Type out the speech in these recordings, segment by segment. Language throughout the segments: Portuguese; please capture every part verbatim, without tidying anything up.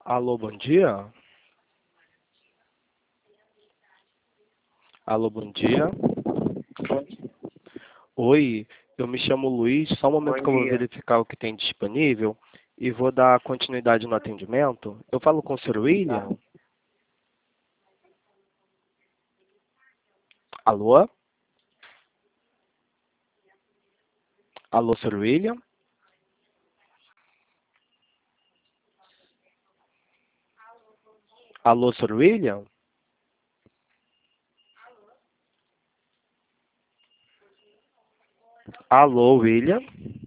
Alô, bom dia. Alô, bom dia. Oi, eu me chamo Luiz. Só um momento Bom que eu vou dia. verificar o que tem disponível e vou dar continuidade no atendimento. Eu falo com o senhor Tá. William? Alô? Alô, senhor William? Alô, senhor William? Alô, William?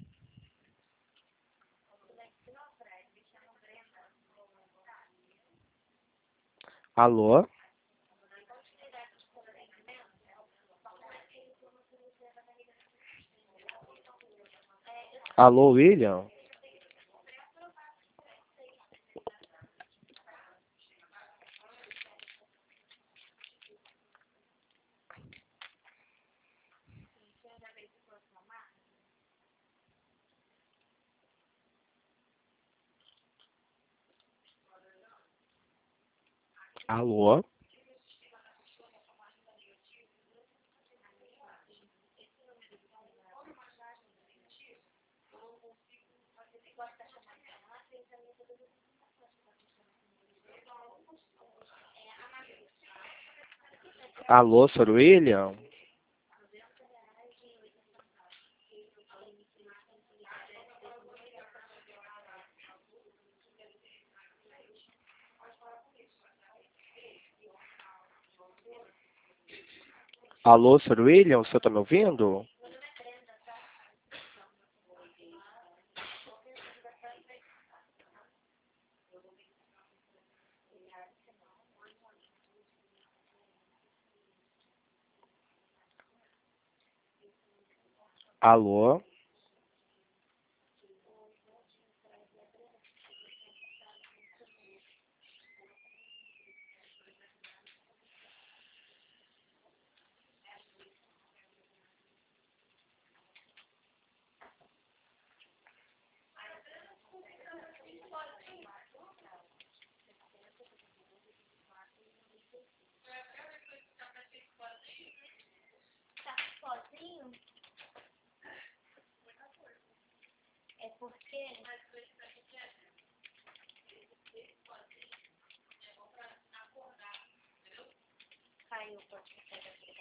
Alô? Alô, William? Alô? Alô, senhor William? Alô, senhor William? O senhor está me ouvindo? Alô? Sozinho? É porque caiu o